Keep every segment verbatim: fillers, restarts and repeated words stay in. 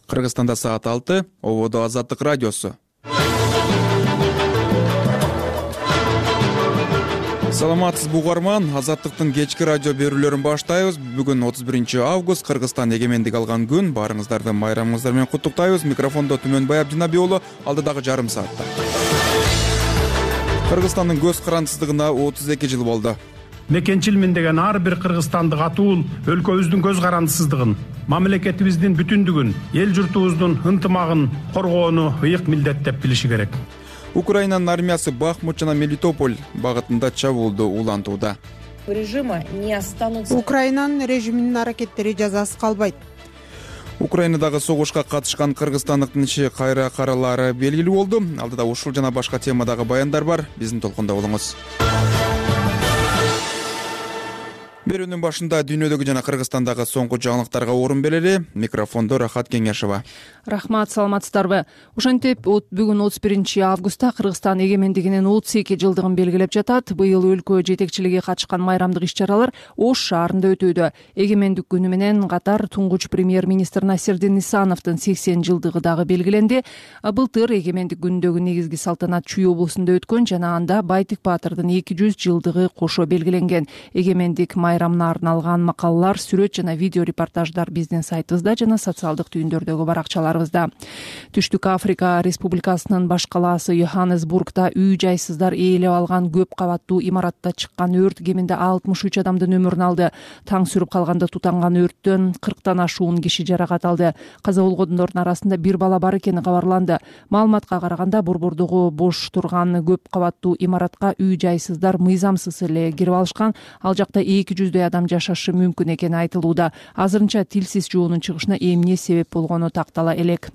Кыргызстанда саат алты, ободо Азаттык радиосу. Саламатсызбы угарман, Азаттыктын кечки радио берүүлөрүн баштайбыз. Бүгүн отуз биринчи август, Кыргызстан эгемендик алган күн. Баарыңыздарды майрамыңыздар менен куттуктайбыз. Микрофондо Түмөнбай Абдинабий уулу, алдыдагы жарым саатта. Кыргызстандын көз карандысыздыгына отуз эки жыл болду. Мекенчилмин деген ар бир кыргызстандык атуул өлкөбүздүн көз карандысыздыгын, мамлекетибиздин бүтүндүгүн, эл журтубуздун ынтымагын коргоону ыйык милдет деп билиши керек. Украинанын армиясы Бахмут жана Мелитополь багытында чабуулду улантууда. Украинанын режиминин аракеттери жазасыз калбайт. Украинадагы согушка катышкан кыргызстандыктын иши кайра каралары белгилүү болду. Алдыда ушул жана башка темадагы баяндар бар. Биздин толкунда болуңуз. Берүүнүн башында дүйнөдөгү жана Кыргызстандагы соңку жаңылыктарга орун берели. Микрофондо Рахат Кеңешова. Рахмат, саламатсыздарбы. Ошентип, бүгүн отуз биринчи августта Кыргызстан эгемендигинин отуз эки жылдыгын белгилеп жатат. Быйыл өлкө жетекчилиги катышкан майрамдык иш-чаралар Ош шаарында өтүүдө. Эгемендик күнү менен катар туңгуч премьер-министр Насирдин Нисановдун сексен жылдыгы дагы белгиленди. Былтыр эгемендик күнүндөгү негизги салтанат Чүй облусунда өткөн жана анда Байтик Баатырдын эки жүз жылдыгы кошо белгиленген. Эгемендик майрамына арналган макалалар, сүрөт жана видео репортаждар биздин сайтыбызда жана социалдык түйүндөрдөгү баракчаларыбызда. Түштүк Африка Республикасынын баш калаасы Йоханнесбургда үй жайсыздар ээлеп алган көп кабаттуу имаратта чыккан өрт кеминде алтымыш үч адамдын өмүрүн алды. Таң сүрүп калганда тутанган өрттөн кырктан ашуун киши жаракат алды. Каза болгондордун арасында бир бала бар экени кабарланды. Маалыматка караганда борбордогу бош турган көп кабаттуу имаратка үй жайсыздар мыйзамсыз эле кирип алышкан. Ал жакта эки жүздөй адам жашашы мүмкүн экени айтылууда. Азырынча тилсиз жоонун чыгышына эмне себеп болгону тактала элек.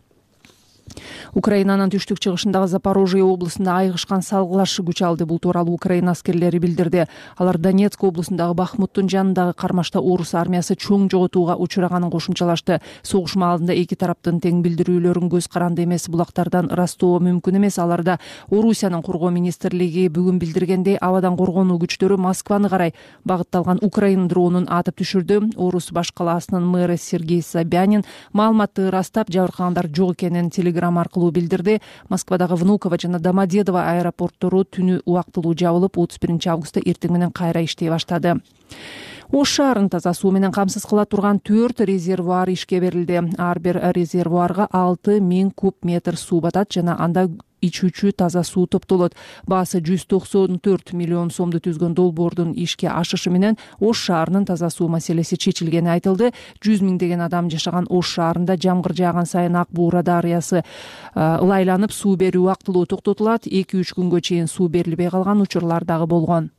Украинанын түштүк чыгышындагы Запорожье облусунда айгышкан салгылаш күч алды. Бул тууралуу Украина аскерлери билдирди. Алар Донецк облусундагы Бахмуттун жанындагы кармашта орус армиясы чоң жоготууга учураганын кошумчалашты. Согуш маалында эки тараптын тең билдирүүлөрүн көз каранды эмес булактардан ырастоо мүмкүн эмес. Аларда Орусиянын коргоо министрлиги бүгүн билдиргендей, абадан коргонуу күчтөрү Москваны карай багытталган Украина дронун атып түшүрдү. Орус баш калаасынын мэрі Сергей Собянин маалыматты ырастап, жабыркагандар жок экенин телеграм аркылуу билдирди. Москвадагы Внуково жана Домодедово аэропорттору түнү убактылуу жабылып, отуз биринчи августта эртең менен кайра иштей баштады. Ош шаарын таза суу менен камсыз кыла турган төрт резервуар ишке берилди. Ар бир резервуарга алты миң куб метр суу батат жана анда ичүүчү таза суу топтолот. Баасы жүз токсон төрт миллион сомду түзгөн долбоордун ишке ашышы менен Ош шаарынын таза суу маселеси чечилгени айтылды. жүз миңдеген адам жашаган Ош шаарында жамгыр жааган сайын Ак Буура дарыясы ылайланып, суу берүү убактылуу токтотулат. эки үч күнгө чейин суу берилбей калган учурлар дагы болгон.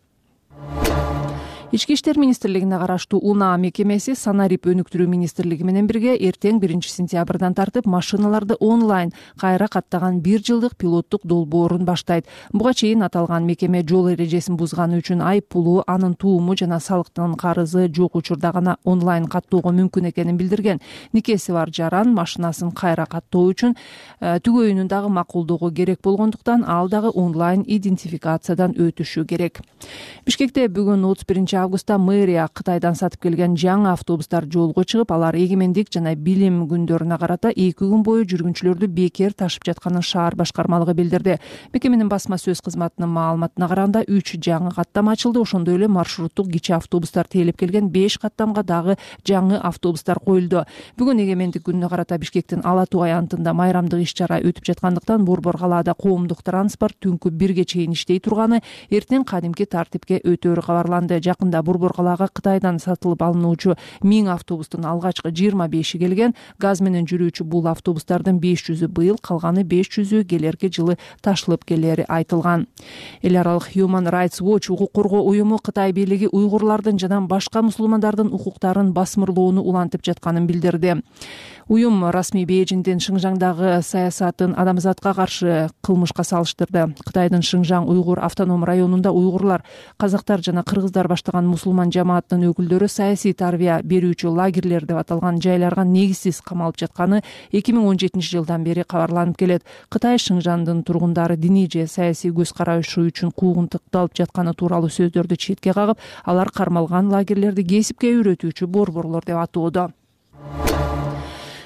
Ички иштер министрлигине караштуу УНА мекемеси Санарип өнүктүрүү министрлиги менен бирге эртең биринчи сентябрдан тартып машиналарды онлайн кайра каттаган бир жылдык пилоттук долбоорун баштайт. Буга чейин аталган мекеме жол эрежесин бузганы үчүн айып пулу, анын тууму жана салыктын карызы жок учурда гана онлайн каттоого мүмкүн экенин билдирген. Никеси бар жаран машинасын кайра каттоо үчүн түгөйүнүн дагы макулдоого керек болгондуктан ал дагы онлайн идентификациядан өтүшү керек. Бишкекте бүгүн отуз биринчи августта мэрия Кытайдан сатып келген жаңы автобустар жолго чыгып, алар эгемендик жана билим күндөрүнө карата эки күн бою жүргүнчүлөрдү бекер ташып жатканын шаар башкармалыгы билдирди. Мекеменин басма сөз кызматынын маалыматына караганда үч жаңы каттам ачылды. Ошондой эле маршруттук кичи автобустар тейлеп келген беш каттамга дагы жаңы автобустар коюлду. Бүгүн эгемендик күнүнө карата Бишкектин Ала Тоо аянтында майрамдык иш-чара өтүп жаткандыктан Борбор калаада коомдук транспорт түнкү бирге чейин иштей турганы, эртең кадимки тартипке өтөөрү кабарланды. Жакында Борбор калаага Кытайдан сатылып алынуучу миң автобустун алгачкы жыйырма беши келген. Газ менен жүрүүчү бул автобустардын беш жүзү быйыл, калганы беш жүзү келерки жылы ташылып келери айтылган. Эл аралык Human Rights Watch укук коргоо уюму Кытай бийлиги уйгурлардын жана башка мусулмандардын укуктарын басмырлоону улантып жатканын билдирди. Уюм расмий Бейжиңдин Шыңжаңдагы саясатын адамзатка каршы кылмышка салыштырды. Кытайдын Шыңжаң уйгур автоном районунда уйгурлар, казактар жана кыргыздар баштаган мусулман жамааттын өкүлдөрү саясий тарбия берүүчү лагерлер деп аталган жайларга негизсиз камалып жатканы эки миң он жетинчи жылдан бери кабарланып келет. Кытай Шыңжаңдын тургундары диний же саясий көз карашы үчүн куугунтукталып жатканы тууралуу сөздөрдү четке кагып, алар кармалган лагерлерди кесипке үйрөтүүчү борборлор деп атоодо.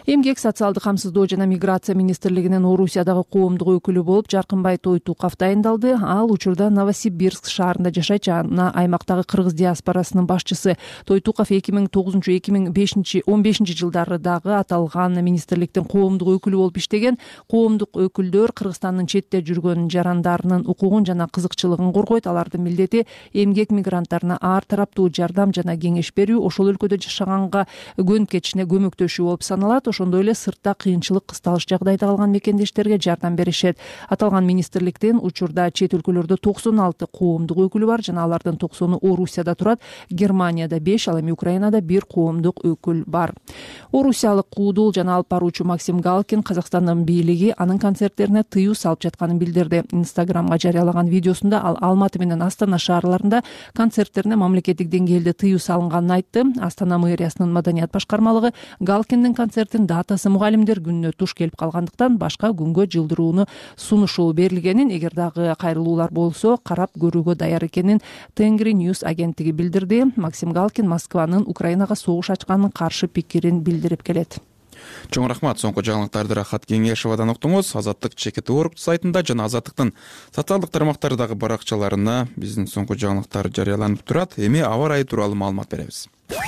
Эмгек, социалдык камсыздоо жана миграция министрлигинин Орусиядагы коомдук өкүлү болуп Жаркынбай Тойтуков дайындалды. Ал учурда Новосибирск шаарында жашайт жана аймактагы кыргыз диаспорасынын башчысы. Тойтуков эки миң тогузунчу эки миң он бешинчи жылдары дагы аталган министрликтин коомдук өкүлү болуп иштеген. Коомдук өкүлдөр Кыргызстандын четте жүргөн жарандарынын укугун жана кызыкчылыгын коргойт. Алардын милдети эмгек мигранттарына ар тараптуу жардам жана кеңеш берүү, ошол өлкөдө жашаганга көн кечине көмөктөшүү болуп саналат. Ошондой эле сыртта кыйынчылык, кысталыш жагдайда калган мекендештерге жардам беришет. Аталган министрликтин учурда чет өлкөлөрдө токсон алты коомдук өкүлү бар жана алардын токсону Орусияда турат. Германияда беш, ал эми Украинада бир коомдук өкүл бар. Орусиялык куудул жана алып баруучу Максим Галкин Казакстандын бийлиги анын концерттерине тыюу салып жатканын билдирди. Инстаграмга жарыялаган видеосунда ал Алматы менен Астана шаарларында концерттерине мамлекеттик деңгээлде тыюу салынганын айтты. Астана мэриясынын маданият башкармалыгы Галкиндин концертин датасы мугалимдер күнүнө туш келип калгандыктан башка күнгө жылдырууну сунушу берилгенин, эгер дагы кайрылуулар болсо карап көрүүгө даяр экенин Тенгри Ньюс агенттиги билдирди. Максим Галкин Москванын Украинага согуш ачканын каршы пикирин билдирип келет. Чоң рахмат. Соңку жаңылыктарды Рахат Кеңешовадан уктуңуз. Азаттык чекит орг сайтында жана Азаттыктын социалдык тармактардагы баракчаларына биздин соңку жаңылыктар жарыяланып турат. Эми аба ырайы тууралуу маалымат беребиз.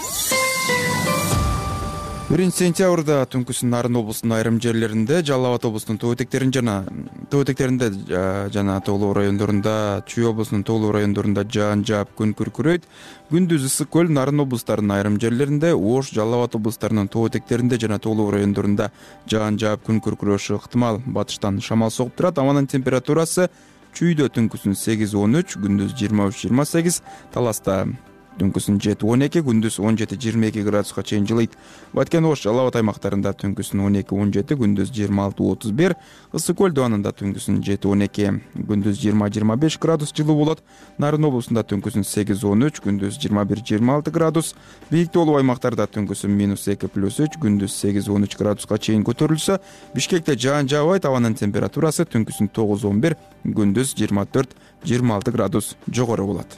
биринчи сентябрда түнкүсүн Нарын облусунун айрым жерлеринде, Жалал Абад облусунун тоо этектерин жана тоо этектеринде жана Тоолуу райондорунда, Чүй облусунун Тоолуу райондорунда жаан жаап күн күркүрөйт. Күндүз ысык көл, Нарын облустарынын айрым жерлеринде, Ош, Жалал Абад облустарынын тоо этектеринде жана Тоолуу райондорунда жаан жаап күн күркүрөшү ыктымал. Батыштан шамал согуп турат. Абанын температурасы Чүйдө түнкүсүн сегиз он үч, күндүз жыйырма үч жыйырма сегиз, Таласта түнкүсүн жети он эки, күндүз он жети жыйырма эки градуска чейин жылыйт. Баткен, Ош, Жалал Абад аймактарында түнкүсүн он эки он жети, күндүз жыйырма алты отуз бир, Ысык көл дубанында түнкүсүн жети он эки, күндүз жыйырма жыйырма беш градус жылуу болот. Нарын облусунда түнкүсүн сегиз он үч, күндүз жыйырма бир жыйырма алты градус. Бийик тоолуу аймактарда түнкүсүн минус эки плюс үч, күндүз сегиз он үч градуска чейин көтөрүлсө, Бишкекте жаан жаабайт. Абанын температурасы түнкүсүн тогуз он бир, күндүз жыйырма төрт жыйырма алты градус жогору болот.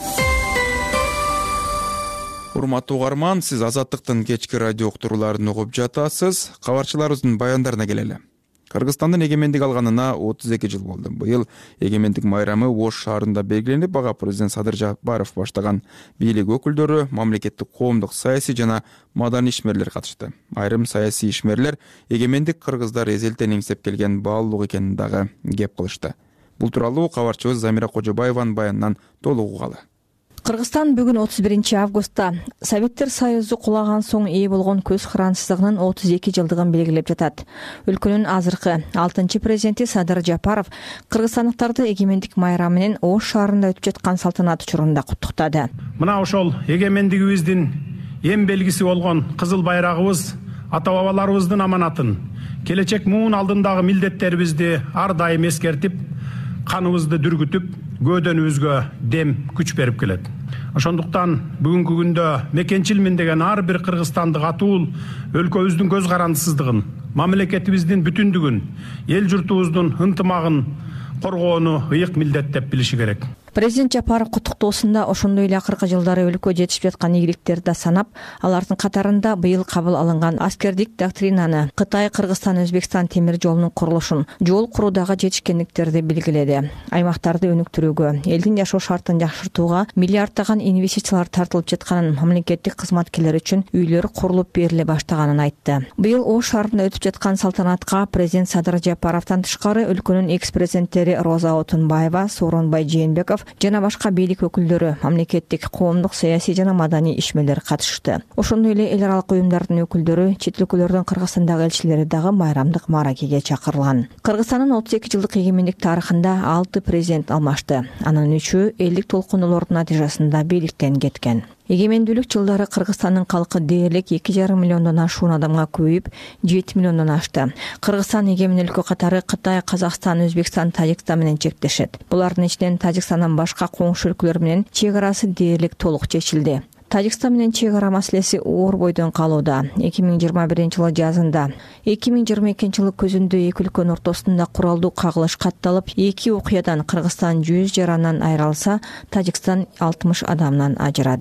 Урматтуу угарман, сиз Азаттыктын кечки радио уктурууларын угуп жатасыз. Кабарчыларыбыздын баяндарына келели. Кыргызстандын эгемендик алганына отуз эки жыл болду. Быйыл эгемендик майрамы Ош шаарында белгиленип, ага президент Садыр Жапаров баштаган бийлик өкүлдөрү, мамлекеттик коомдук саясий жана маданий ишмерлер катышты. Айрым саясий ишмерлер эгемендик кыргыздар эзелтен эңсеп келген баалуулук экенин дагы кеп кылышты. Бул тууралуу кабарчыбыз Замира Кожобаеванын баянынан толук угалы. Кыргызстан бүгүн отуз биринчи августта Советтер Союзу кулаган соң ээ болгон көз карансыздыгынын отуз эки жылдыгын белгилеп жатат. Өлкөнүн азыркы алтынчы президенти Садыр Жапаров кыргызстандыктарды эгемендик майрамы менен Ош шаарында өтүп жаткан салтанат учурунда куттуктады. Мына ошол эгемендигибиздин эң белгиси болгон кызыл байрагыбыз ата бабаларыбыздын аманатын, келечек муун алдындагы милдеттерибизди ар дайым эскертип, каныбызды дүргүтүп, көөдөнүбүзгө дем күч берип келет. Ошондуктан бүгүнкү күндө мекенчилмин деген ар бир кыргызстандык атуул өлкөбүздүн көз карандысыздыгын, мамлекетибиздин бүтүндүгүн, эл журтубуздун ынтымагын коргоону ыйык милдет деп билиши керек. Президент Жапаров куттуктоосунда ошондой эле акыркы жылдары өлкө жетишип жаткан ийгиликтерди да санап, алардын катарында быйыл кабыл алынган аскердик доктринаны, Кытай, Кыргызстан, Өзбекстан темир жолунун курулушун, жол куруудагы жетишкендиктерди белгиледи. Аймактарды өнүктүрүүгө, элдин жашоо шартын жакшыртууга миллиарддаган инвестициялар тартылып жатканын, мамлекеттик кызматкерлер үчүн үйлөр курулуп бериле баштаганын айтты. Быйыл Ош шаарында өтүп жаткан салтанатка президент Садыр Жапаровдон тышкары өлкөнүн экс-президенттери Роза Отунбаева, Сооронбай Жээнбеков жана башка бийлик өкүлдөрү, мамлекеттик, коомдук, саясий жана маданий ишмерлер катышты. Ошондой эле эл аралык уюмдардын өкүлдөрү, чет өлкөлөрдүн Кыргызстандагы элчилери дагы майрамдык мааракеге чакырылган. Кыргызстандын отуз эки жылдык эгемендик тарыхында алты президент алмашты. Анын үчөө элдик толкунулордун натыйжасында бийликтен кеткен. Эгемендүүлүк жылдары Кыргызстандын калкы дээрлик эки жарым миллиондон ашуун адамга көбөйүп, жети миллиондон ашты. Кыргызстан эгемен өлкө катары Кытай, Казакстан, Өзбекстан, Тажикстан менен чектешет. Булардын ичинен Тажикстандан башка коңшу өлкөлөр менен чек арасы дээрлик толук чечилди. Тажикстан менен чек ара маселеси оор бойдон калууда. эки миң жыйырма биринчи жылы жазында, эки миң жыйырма экинчи жылы көзүндө эки өлкөнүн ортосунда куралдуу кагылыш катталып, эки окуядан Кыргызстан жүз жарандан айрылса, Тажикстан алтымыш адамдан ажырады.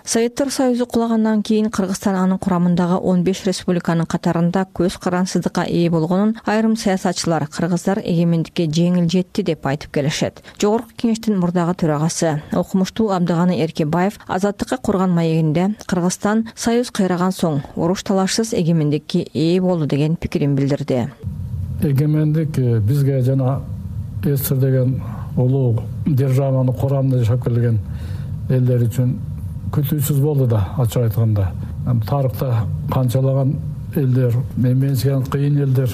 Советтер Союзу кулагандан кийин Кыргызстан анын курамындагы он беш республиканын катарында көз карансыздыкка ээ болгонун айрым саясатчылар кыргыздар эгемендикке жеңил жетти деп айтып келишет. Жогорку кеңештин мурдагы төрагасы Окумуштуу Абдыганы Эркебаев азаттыкка курган маегинде Кыргызстан союз кыйраган соң уруш талашсыз эгемендикке ээ болду деген пикирин билдирди. Эгемендик бизге жана СССР деген улуу державаны курамында жашап келген элдер үчүн күтүүсүз болду да, ачык айтканда. Тарыхта канчалаган элдер, менчиген кыйын элдер,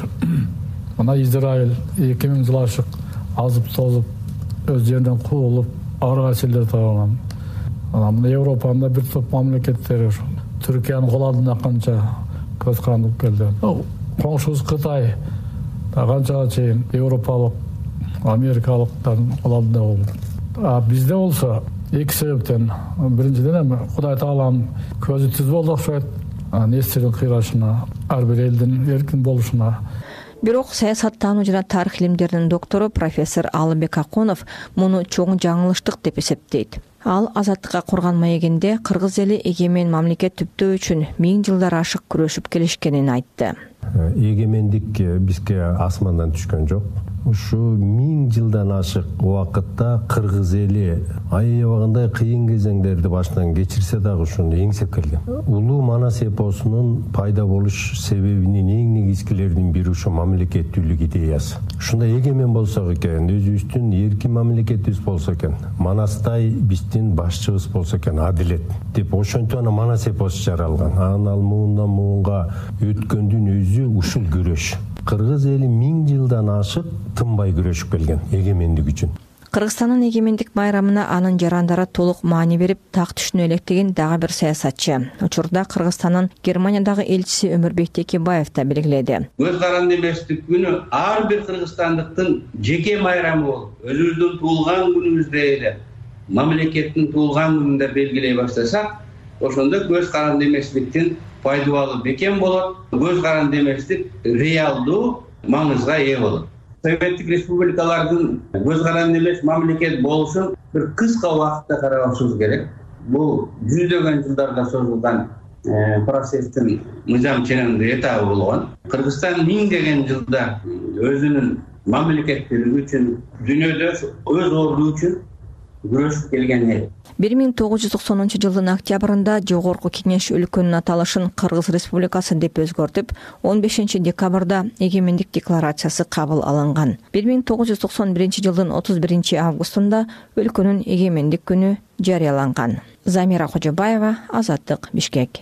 мына Израиль эки миң жыл ашык азып тозуп, өз жеринен куулуп, ар кайсы элдер табылган. Мына Европада бир топ мамлекеттер, Түркиянын кол алдына канча көз карандып келди. Коңшубуз Кытай канчага чейин европалык, америкалыктардын кол алдында болду. А бизде болсо эки себептен. Биринчиден эми Кудай Тааланын көзү түз болду окшойт. Нестерин кыйрашына, ар бир элдин эркин болушуна. Бирок саясаттануу жана тарых илимдеринин доктору профессор Алыбек Акунов муну чоң жаңылыштык деп эсептейт. Ал азаттыкка курган маегинде кыргыз эли эгемен мамлекет түптөө үчүн миң жылдар ашык күрөшүп келишкенин айтты. Эгемендик бизге асмандан түшкөн жок. Ушу миң жылдан ашык убакытта кыргыз эли аябагандай кыйын кезеңдерди башынан кечирсе дагы ушуну эңсеп келген. Улуу манас эпосунун пайда болуш себебинин эң негизгилеринин бири ушу мамлекеттүүлүк идеясы. Ушундай эгемен болсок экен, өзүбүздүн эркин мамлекетибиз болсо экен, манастай биздин башчыбыз болсо экен, адилет деп ошентип ана манас эпосу жаралган. Анан ал муундан муунга өткөндүн өзү ушул күрөш. Кыргыз эли миң жылдан ашык тынбай күрөшүп келген эгемендик үчүн. Кыргызстандын эгемендик майрамына анын жарандары толук маани берип так түшүнө электеген дагы бир саясатчы. Учурда Кыргызстандын Германиядагы элчиси Өмүрбек Текебаев да белгиледи. Көз каранды эместик күнү ар бир кыргызстандыктын жеке майрамы болуп, өзүбүздүн туулган күнүбүздө эле мамлекеттин туулган күнүндө белгилей баштасак, ошондо көз каранды эместиктин пайдалуу бекем болот, көз каранды эместик реалдуу маңызга ээ болот. Советтик республикалардын көз каранды эмес мамлекет болушун бир кыска убакытта карабашыбыз керек. Бул жүздөгөн жылдарга созулган процесстин мыйзам ченемдүү этабы болгон. Кыргызстан миңдеген жылда өзүнүн мамлекеттүүлүгү үчүн, дүйнөдө өз орду үчүн күрөшүп келген эл. бир миң тогуз жүз токсонунчу жылдын октябрында Жогорку Кеңеш өлкөнүн аталышын Кыргыз Республикасы деп өзгөртүп, он бешинчи декабрда эгемендик декларациясы кабыл алынган. бир миң тогуз жүз токсон биринчи жылдын отуз биринчи августунда өлкөнүн эгемендик күнү жарыяланган. Замира Кожобаева, Азаттык, Бишкек.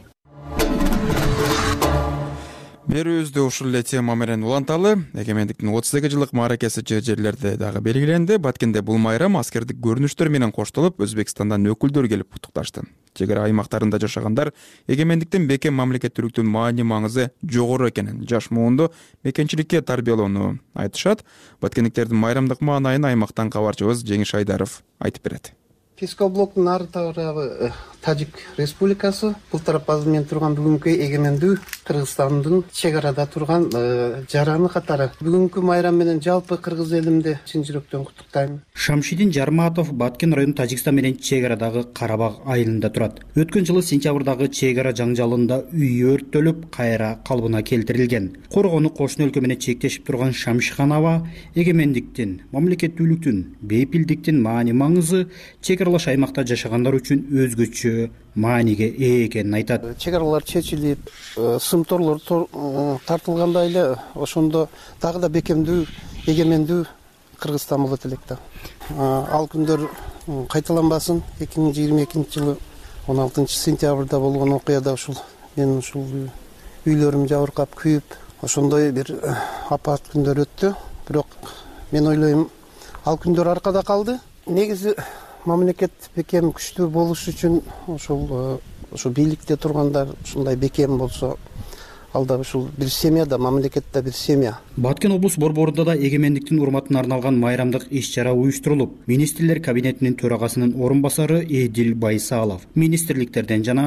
Берүүбүздү ушул эле тема менен уланталы. Эгемендиктин отуз эки жылдык мааракеси жер жерлерде дагы белгиленди. Баткенде бул майрам аскердик көрүнүштөр менен коштолуп, Өзбекстандан өкүлдөр келип куттукташты. Чек ара аймактарында жашагандар эгемендиктин бекем мамлекеттүүлүктүн маани маңызы жогору экенин, жаш муунду мекенчиликке тарбиялоону айтышат. Баткендиктердин майрамдык маанайын аймактан кабарчыбыз Жеңиш Айдаров айтып берет. Пескоблоктун ар тарабы Тажик Республикасы, бул тарапы мен турган бүгүнкү эгемендүү Кыргызстандын чек арада турган жараны катары. Бүгүнкү майрам менен жалпы кыргыз элимди чын жүрөктөн куттуктайм. Шамшидин Жарматов Баткен району Тажикстан менен чек арадагы Карабак айылында турат. Өткөн жылы сентябрдагы чек ара жаңжалында үй өрттөлүп, кайра калыбына келтирилген. Коргону кошуна өлкө менен чектешип турган Шамшиханова эгемендиктин, мамлекеттүүлүктүн, бейпилдиктин маани маңызы чек аралаш аймакта жашагандар үчүн өзгөчө мааниге ээ экенин айтат. Чек аралар чечилип, сымторлор тартылгандай эле ошондо дагы да бекемдүү, эгемендүү Кыргызстан болот элек да. Ал күндөр кайталанбасын. эки миң жыйырма экинчи жылы он алтынчы сентябрда болгон окуяда ушул мен ушул үйлөрүм жабыркап күйүп, ошондой бир апат күндөр өттү. Бирок мен ойлойм, ал күндөр аркада калды. Негизи мамлекет бекем күчтүү болуш үчүн ошол ошо бийликте тургандар ушундай бекем болсо, ал да ушул бир семья да, мамлекет да бир семья. Баткен облус борборунда да эгемендиктин урматына арналган майрамдык иш-чара уюштурулуп, министрлер кабинетинин төрагасынын орун басары Эдил Байсалов министрликтерден жана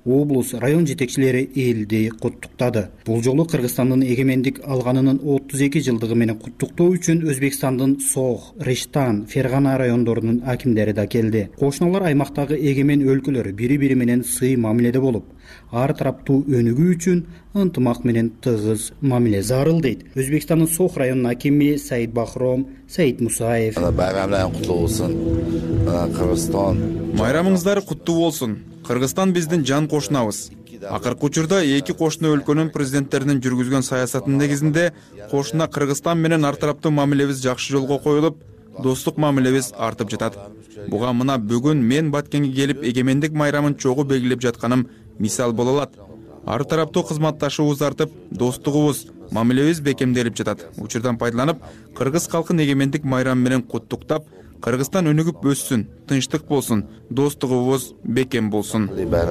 облус, район жетекчилери элди куттуктады. Бул жолу Кыргызстандын эгемендик алганынын отуз эки жылдыгы менен куттуктоо үчүн Өзбекстандын Сох, Рештан, Фергана райондорунун акимдери да келди. Кошуналар аймактагы эгемен өлкөлөр бири-бири менен сый мамиледе болуп, ар тараптуу өнүгүү үчүн ынтымак менен тыгыз мамиле зарыл дейт Өзбекстандын Сох районунун акими Саид Бахром Саид Мусаев. Байрамыңыздар куттуу болсун. Кыргызстан майрамыңыздар куттуу болсун. Кыргызстан биздин жан кошунабыз. Акыркы учурда эки кошуна өлкөнүн президенттеринин жүргүзгөн саясатынын негизинде кошуна Кыргызстан менен ар тараптуу мамилебиз жакшы жолго коюлуп, достук мамилебиз артып жатат. Буга мына бүгүн мен Баткенге келип эгемендик майрамын чогуу белгилеп жатканым мисал боло алат. Ар тараптуу кызматташуубуз артып, достугубуз, мамилебиз бекемделип жатат. Учурдан пайдаланып, кыргыз калкын эгемендик майрамы менен куттуктап, Кыргызстан өнүгүп өссүн, тынчтык болсун, достугубуз бекем болсун.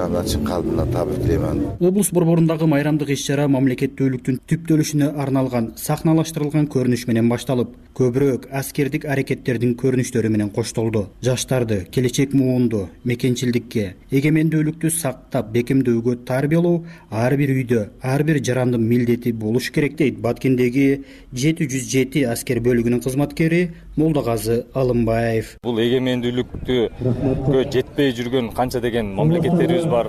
Облус борборундагы майрамдык иш-чара мамлекеттүүлүктүн түптөлүшүнө арналган сахналаштырылган көрүнүш менен башталып, көбүрөөк аскердик аракеттердин көрүнүштөрү менен коштолду. Жаштарды келечек муунду, мекенчилдикке, эгемендүүлүктү сактап, бекемдөөгө тарбиялоо ар бир үйдө, ар бир жарандын милдети болуш керек дейт Баткендеги жети жүз жети аскер бөлүгүнүн кызматкери Молдогазы Алымбаев. Бул эгемендүүлүккө жетпей жүргөн канча деген мамлекеттерибиз бар.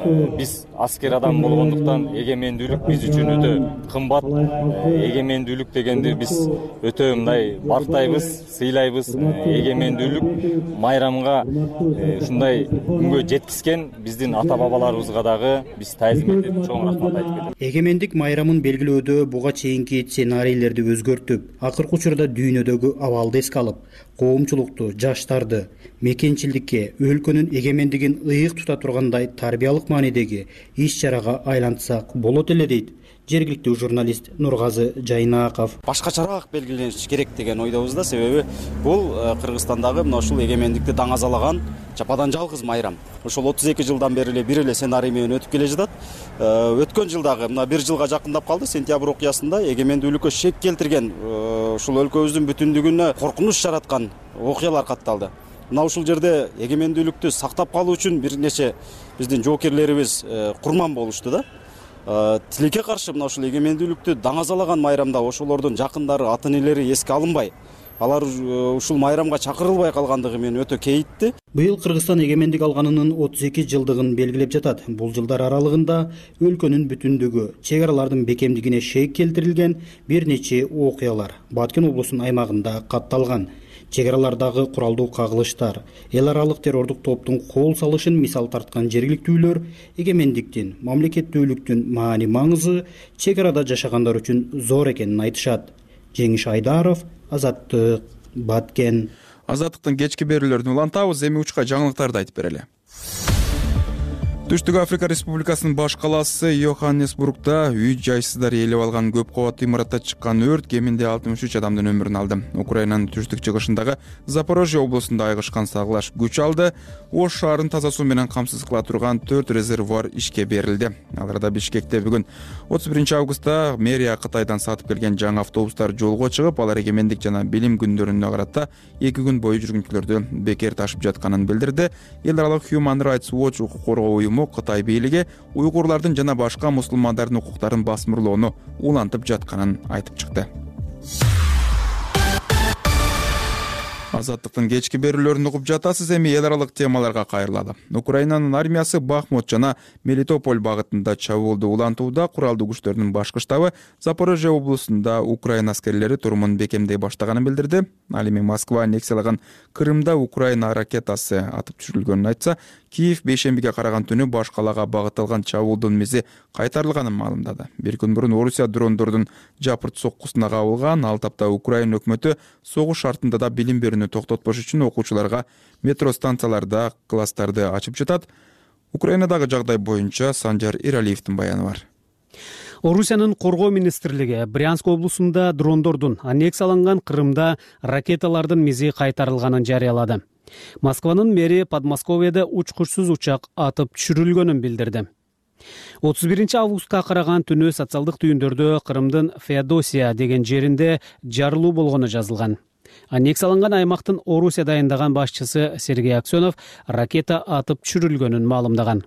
Биз аскер адам болгондуктан эгемендүүлүк биз үчүн өтө кымбат. Эгемендүүлүк дегенди биз өтө мындай бактайбыз, сыйлайбыз. Эгемендүүлүк майрамга ушундай күнгө жеткизген биздин ата бабаларыбызга дагы биз таазим этип, чоң рахмат айтып кетем. Эгемендик майрамын белгилөөдө буга чейинки сценарийлерди өзгөртүп, акыркы учурда дүйнөдөгү абалды эске алып, коомчулукту, жаштарды мекенчилдикке, өлкөнүн эгемендигин ыйык тута тургандай тарбиялык маанидеги иш-чарага айлантсак болот эле дейт жергиликтүү журналист Нургазы Жайнаков. Башкачараак белгилениш керек деген ойдобуз да, себеби бул Кыргызстандагы мына ушул эгемендикти даңазалаган жападан жалгыз майрам. Ошол отуз эки жылдан бери эле бир эле сценарий менен өтүп келе жатат. Өткөн жылдагы мына бир жылга жакындап калды, сентябрь окуясында эгемендүүлүккө шек келтирген, ушул өлкөбүздүн бүтүндүгүнө коркунуч жараткан окуялар катталды. Мына ушул жерде эгемендүүлүктү сактап калуу үчүн бир нече биздин жоокерлерибиз курман болушту да. Тилекке каршы мына ушул эгемендүүлүктү даңазалаган майрамда ошолордун жакындары, ата энелери эске алынбай, алар ушул майрамга чакырылбай калгандыгы мени өтө кейитти. Быйыл Кыргызстан эгемендик алганынын отуз эки жылдыгын белгилеп жатат. Бул жылдар аралыгында өлкөнүн бүтүндүгү, чек аралардын бекемдигине шек келтирилген бир нече окуялар Баткен облусунун аймагында катталган. Чек аралардагы куралдуу кагылыштар, эл аралык террордук топтун кол салышын мисал тарткан жергиликтүүлөр эгемендиктин, мамлекеттүүлүктүн маани маңызы чек арада жашагандар үчүн зор экенин айтышат. Жеңиш Айдаров, Азаттык, Баткен. Азаттыктын кечки берүүлөрүн улантабыз, эми учка жаңылыктарды айтып берели. Түштүк Африка Республикасынын баш калаасы Йоханнесбургда үй жайсыздар ээлеп алган көп кабаттуу имаратта чыккан өрт кеминде алтымыш үч адамдын өмүрүн алды. Украинанын түштүк чыгышындагы Запорожье облусунда айгышкан сагылаш күч алды. Ош шаарын таза суу менен камсыз кыла турган төрт резервуар ишке берилди. Аларда Бишкекте бүгүн отуз биринчи августта мэрия Кытайдан сатып келген жаңы автобустар жолго чыгып, алар эгемендик жана билим күндөрүнө карата эки күн бою жүргүнчүлөрдү бекер ташып жатканын билдирди. Эл аралык Human Rights Watch укук коргоо уюму Кытай бийлиги уйгурлардын жана башка мусулмандардын укуктарын басмырлоону улантып жатканын айтып чыкты. Азаттыктын кечки берүүлөрүн угуп жатасыз, эми эл аралык темаларга кайрылалы. Украинанын армиясы Бахмут жана Мелитополь багытында чабуулду улантууда куралдуу күчтөрдүн башкы штабы Запорожье облусунда Украина аскерлери турумун бекемдей баштаганын билдирди. Ал эми Москва аннексияланган Крымда Украина ракетасы атып түшүрүлгөнүн айтса, Киев бейшембиге караган түнү баш калаага багытталган чабуулдун мизи кайтарылганын маалымдады. Бир күн мурун Орусия дрондордун жапырт соккусуна кабылган. Ал тапта Украина өкмөтү согуш шартында да билим берүүнү токтотпош үчүн окуучуларга метро станцияларда класстарды ачып жатат. Украинадагы жагдай боюнча Санжар Иралиевдин баяны бар. Орусиянын коргоо министрлиги Брянск облусунда дрондордун аннексияланган Крымда ракеталардын мизи кайтарылганын жарыялады. Москванын мэри Подмосковьеде учкучсуз учак атып түшүрүлгөнүн билдирди. отуз биринчи августка караган түнү социалдык түйүндөрдө Крымдын Феодосия деген жеринде жарылуу болгону жазылган. Аннексияланган аймактын Орусия дайындаган башчысы Сергей Аксенов ракета атып түшүрүлгөнүн маалымдаган.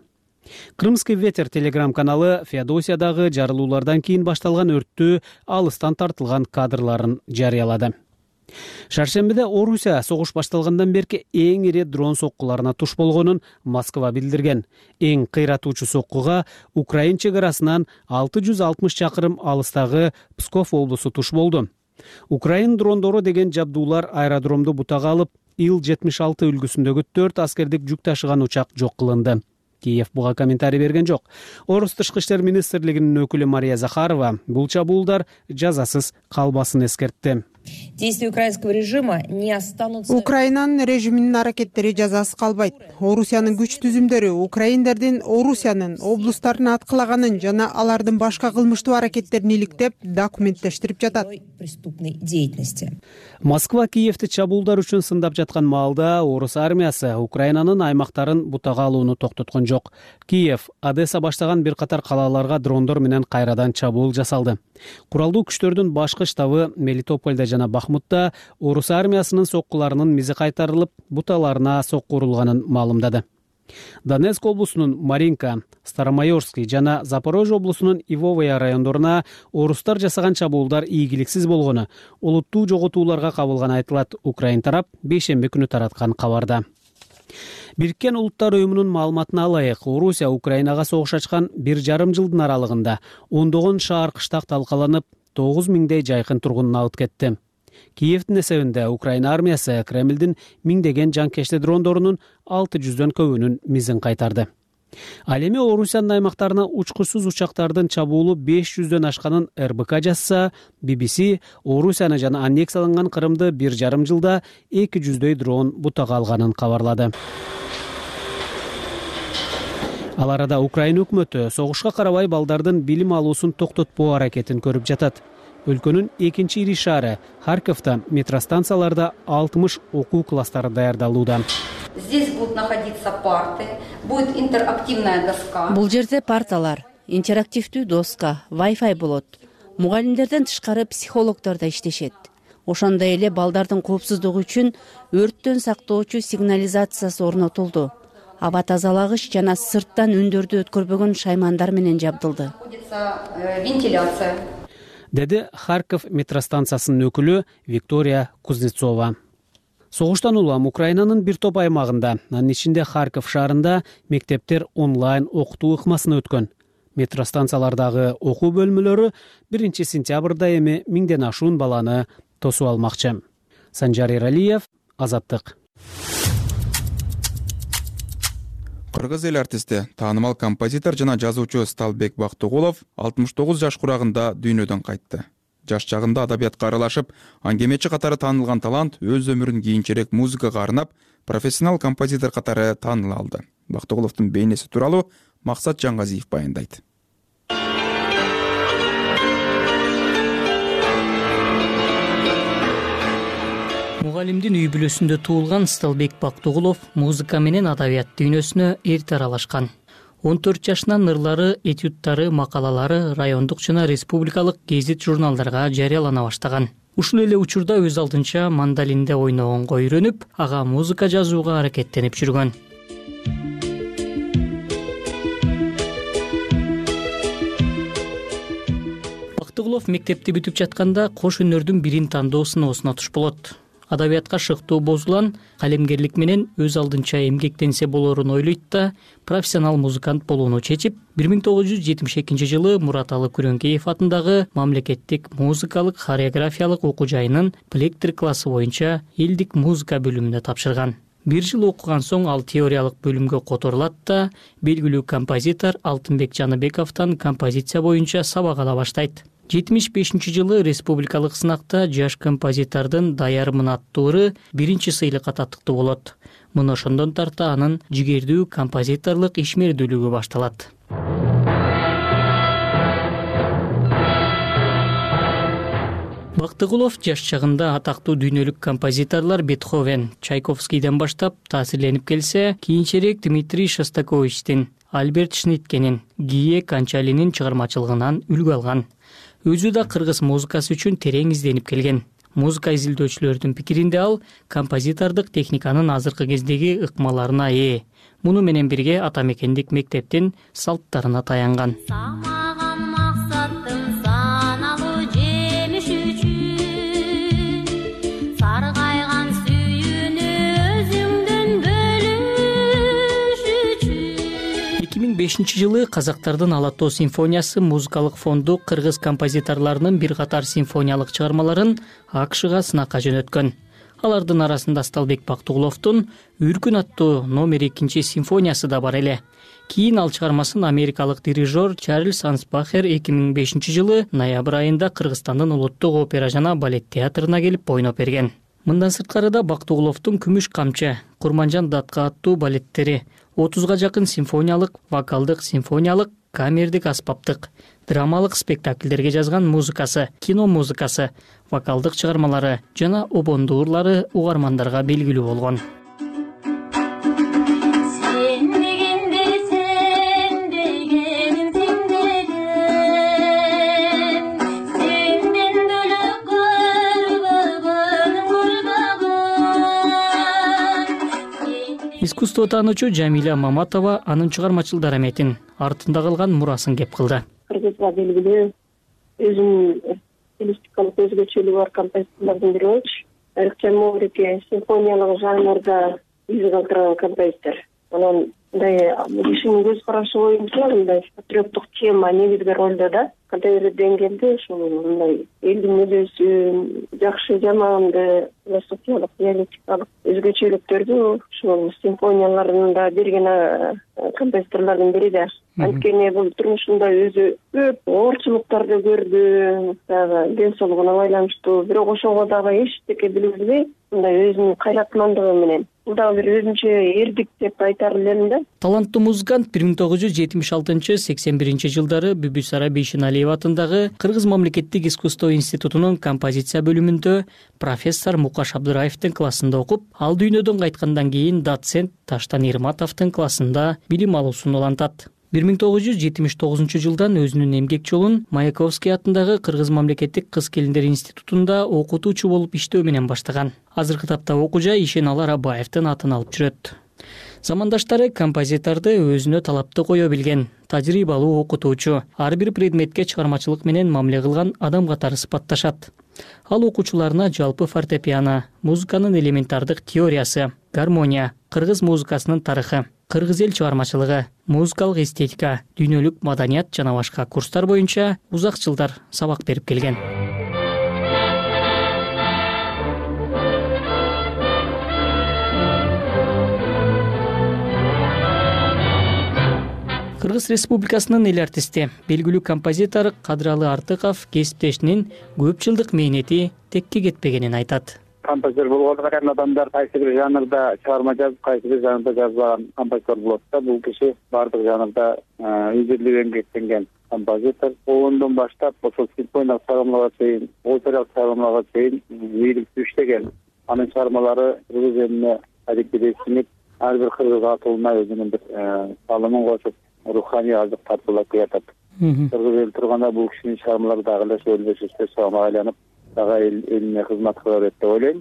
Крымский ветер телеграм каналы Феодосиядагы жарылуулардан кийин башталган өрттү алыстан тартылган кадрларын жарыялады. Шаршембиде Орусия согуш башталгандан берки эң ири дрон соккуларына туш болгонун Москва билдирген. Эң кыйратуучу соккуга Украин чек арасынан алты жүз алтымыш чакырым алыстагы Псков облусу туш болду. Украин дрондору деген жабдуулар аэродромду бутага алып, Ил жетимиш алты үлгүсүндөгү төрт аскердик жүк ташыган учак жок кылынды. Киев буга комментарий берген жок. Орус тышкы иштер министрлигинин өкүлү Мария Захарова бул чабуулдар жазасыз калбасын эскертти. Действия украинского режима не останутся. Украинанын режиминин аракеттери жазасыз калбайт. Орусиянын күч түзүмдөрү Украиндердин Орусиянын облустарына аткылаганын жана алардын башка кылмыштуу аракеттерин иликтеп документтештирип жатат. Преступной деятельности. Москва Киевти чабуулдар үчүн сындап жаткан маалда орус армиясы Украинанын аймактарын бутага алууну токтоткон жок. Киев, Одесса баштаган бир катар калаларга дрондор менен кайрадан чабуул жасалды. Куралдуу күчтөрдүн башкы штабы Мелитопольда жана Бахмутта орус армиясынын соккуларынын мизи кайтарылып, буталарына сокку урулганын маалымдады. Донецк облусунун Маринка, Старомайорский жана Запорожье облусунун Ивовая райондоруна орустар жасаган чабуулдар ийгиликсиз болгону олуттуу жоготууларга кабылганы айтылат. Украин тарап бейшемби күнү тараткан кабарда. Бириккен Улуттар уюмунун маалыматына алайык, Орусия Украинага согуш ачкан бир жарым жылдын аралыгында ондогон шаар кыштак талкаланып, тогуз миңдей жайкын тургунун алып кетти. Киевдин эсебинде Украина армиясы Кремлдин миңдеген жанкешти дрондорунун алты жүздөн көбүнүн мизин кайтарды. Ал эми Орусиянын аймактарына учкучсуз учактардын чабуулу беш жүздөн ашканын эр бэ ка жазса, би би си Орусияны жана аннексияланган Крымды бир жарым жылда эки жүздөй дрон бутага алганын кабарлады. Ал арада Украина өкмөтү согушка карабай балдардын билим алуусун токтотпоо аракетин көрүп жатат. Өлкөнүн экинчи ири шаары Харьковда метростанцияларда алтымыш окуу класстары даярдалууда. Здесь будут находиться парты, будет интерактивная доска. Бул жерде парталар, интерактивдүү доска, Wi-Fi болот. Мугалимдерден тышкары психологдор да иштешет. Ошондой эле балдардын коопсуздугу үчүн өрттөн сактоочу сигнализациясы орнотулду. Аба тазалагыч жана сырттан үндөрдү өткөрбөгөн шаймандар менен жабдылды. Вентиляция. Деди Харьков метростанциясынын өкүлү Виктория Кузнецова. Согуштан улам Украинанын бир топ аймагында, анын ичинде Харьков шаарында мектептер онлайн окутуу ыкмасын өткөн. Метростанциялардагы окуу бөлмөлөрү биринчи сентябрда эми миңден ашуун баланы тосуп алмакчы. Санжар Эралиев, Азаттык. Кыргыз эл артисти, таанымал композитор жана жазуучу Сталбек Бактыгулов алтымыш тогуз жаш курагында дүйнөдөн кайтты. Жаш чагында адабиятка аралашып, аңгемечи катары таанылган талант өз өмүрүн кийинчерээк музыкага арнап, профессионал композитор катары тааныла алды. Бактыгуловдун бейнеси тууралуу Максат Жаңгазиев баяндайт. Мугалимдин үй бүлөсүндө туулган Сталбек Бактыгулов музыка менен адабият дүйнөсүнө эрте аралашкан. он төрт жашынан ырлары, этюдтары, макалалары райондук жана республикалык гезит журналдарга жарыялана баштаган. Ушул эле учурда өз алдынча мандолинде ойногонго үйрөнүп, ага музыка жазууга аракеттенип жүргөн. Бактыгулов мектепти бүтүп жатканда кош өнөрдүн бирин тандоо сыноосуна туш болот. Адабиятка шыктуу бозулан, калемгерлик менен өз алдынча эмгектенсе болорун ойлойт да, профессионал музыкант болууну чечип, бир миң тогуз жүз жетимиш экинчи жылы Мураталы Күрөңкеев атындагы мамлекеттик музыкалык хореографиялык окуу жайынын плектр классы боюнча элдик музыка бөлүмүнө тапшырган. Бир жыл окуган соң ал теориялык бөлүмгө которулат да, белгилүү композитор Алтынбек Жаныбековдон композиция боюнча сабак ала баштайт. жетимиш бешинчи жылы республикалык сынакта жаш композитордун даярмын аттуу ыры биринчи сыйлыкка татыктуу болот. Мына ошондон тарта анын жигердүү композиторлук ишмердүүлүгү башталат. Бактыгулов жаш чагында атактуу дүйнөлүк композиторлор Бетховен, Чайковскийден баштап таасирленип келсе, кийинчерээк Дмитрий Шостаковичтин, Альберт Шниткенин, Гие Канчалинин чыгармачылыгынан үлгү алган. Өзү да кыргыз музыкасы үчүн терең изденип келген. Музыка изилдөөчүлөрдүн пикиринде ал композитордук техниканын азыркы кездеги ыкмаларына ээ. муну менен бирге ата мекендик мектептин салттарына таянган. эки миң бешинчи жылы казактардын ала тоо симфониясы музыкалык фонду кыргыз композиторлорунун бир катар симфониялык чыгармаларын акшга сынакка жөнөткөн. Алардын арасында Сталбек Бактыгуловдун Үркүн аттуу номер экинчи симфониясы да бар эле. Кийин ал чыгармасын америкалык дирижер Чарльз Ансбахер эки миң бешинчи жылы ноябрь айында Кыргызстандын улуттук опера жана балет театрына келип ойноп берген. Мындан сырткары да Бактыгуловдун Күмүш камчы, Курманжан датка аттуу балеттери, отузга жакын симфониялык, вокалдык, симфониялык, камердик аспаптык, драмалык спектакльдерге жазган музыкасы, кино музыкасы, вокалдык чыгармалары жана обондуурлары угармандарга белгилүү болгон. Искусство таануучу Жамиля Маматова анын чыгармачыл дараметин, артында калган мурасын кеп кылды. Кыргызга белгилүү өзүнүн стилистикалык өзгөчөлүгү бар композиторлордун бири болчу. Айрыкча Моврике симфониялык жанрда из калтырган композитор. Анан мындай кишинин көз карашы боюнча мындай патриоттук тема негизги ролдо да. Кандай бир деңгээлде ушул мындай элдин мүдөсүн, жакшы жаманды, философиялык, диалектикалык өзгөчөлүктөрдү ушул симфонияларында берген композиторлордун бири да. Анткени бул турмушунда өзү көп оорчулуктарды көрдү, дагы ден соолугуна байланыштуу, бирок ошого дагы эчтеке билбей, мындай өзүнүн кайратмандыгы менен бул дагы бир өзүнчө эрдик деп айтар элем да. Таланттуу музыкант бир миң тогуз жүз жетимиш алтынчы — сексен биринчи жылдары Бүбүсара Бейшеналиева атындагы Кыргыз мамлекеттик искусство институтунун композиция бөлүмүндө профессор Мукаш Абдыраевдин классында окуп, ал дүйнөдөн кайткандан кийин доцент Таштан Ирматовдун классында билим алуусун улантат. бир миң тогуз жүз жетимиш тогузунчу жылдан өзүнүн эмгек жолун Маяковский атындагы Кыргыз мамлекеттик кыз-келиндер институтунда окутуучу болуп иштөө менен баштаган. Азыркы тапта окуучу Ишеналы Арабаевдин атын алып жүрөт. Замандаштары композиторду өзүнө талапты кое билген, тажрыйбалуу окутуучу, ар бир предметке чыгармачылык менен мамиле кылган адам катары сыпатташат. Ал окуучуларына жалпы фортепиано, музыканын элементардык теориясы, гармония, кыргыз музыкасынын тарыхы, кыргыз эл чыгармачылыгы, музыкалык эстетика, дүйнөлүк маданият жана башка курстар боюнча узак жылдар сабак берип келген. Кыргыз Республикасынын эл артисти, белгилүү композитор Кадралы Артыков кесиптешинин көп жылдык мээнети текке кетпегенин айтат. Композитор болгон адамдар кайсы бир жанрда чыгарма жазып, кайсы бир жанрда жазбаган композитор болот да. Бул киши бардык жанрда изилдүү эмгектенген композитор. Ондон баштап ошол симфониялык чыгармаларга чейин, опералык чыгармаларга чейин ийгиликтүү иштеген. Анын чыгармалары кыргыз элине адикти сиңип, ар бир кыргыз атуулуна өзүнүн бир салымын кошуп, руханий азык тартуулап келатат. Кыргыз эл турганда бул кишинин чыгармалары дагы эле сөйлөшүштө соңго айланып, дагы элине кызмат кыла берет деп ойлойм.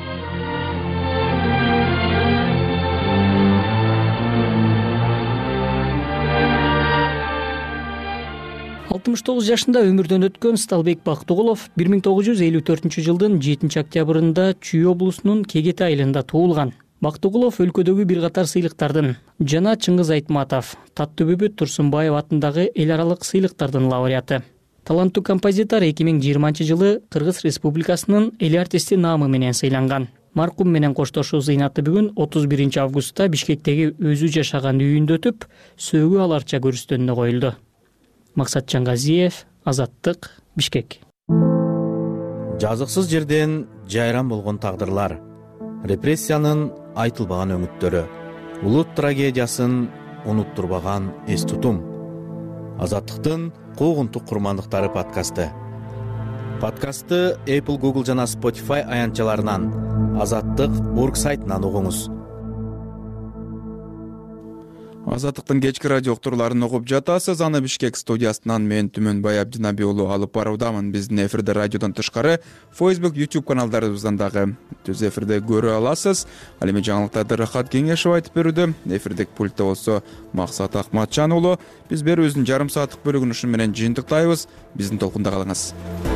алтымыш тогуз жашында өмүрдөн өткөн Сталбек Бактыгулов бир миң тогуз жүз элүү төртүнчү жылдын жетинчи октябрында Чүй облусунун Кегете айылында туулган. Бактыгулов өлкөдөгү бир катар сыйлыктардын жана Чыңгыз Айтматов, Таттыбүбүт Турсунбаев атындагы эл аралык сыйлыктардын лауреаты. Таланттуу композитор эки миң жыйырманчы жылы Кыргыз Республикасынын эл артисти наамы менен сыйланган. Маркум менен коштошуу зыйнаты бүгүн отуз биринчи августта Бишкектеги өзү жашаган үйүндө өтүп, сөөгү аларча көрүстөнүнө коюлду. Максатжан Газиев, Азаттык, Бишкек. Жазыксыз жерден жайран болгон тагдырлар, репрессиянын айтылбаган өңүттөрү, улут трагедиясын унуттурбаган эс тутум. Азаттыктын куугунтук курмандыктары подкасты. Подкастты Apple, Google жана Spotify аянтчаларынан, Азаттык орг сайтынан угуңуз. Азаттыктын кечки радио уктурууларын угуп жатасыз. Аны Бишкек студиясынан мен Түмөнбай Абдинаби уулу алып баруудамын. Биздин эфирде радиодон тышкары Facebook, YouTube каналдарыбыздан дагы түз эфирде көрө аласыз. Ал эми жаңылыктарды Рахат Кеңешов айтып берүүдө. Эфирдик пультта болсо Максат Акматжан уулу. Биз берүүбүздүн жарым сааттык бөлүгүн ушу менен жыйынтыктайбыз. Биздин толкунда калыңыз.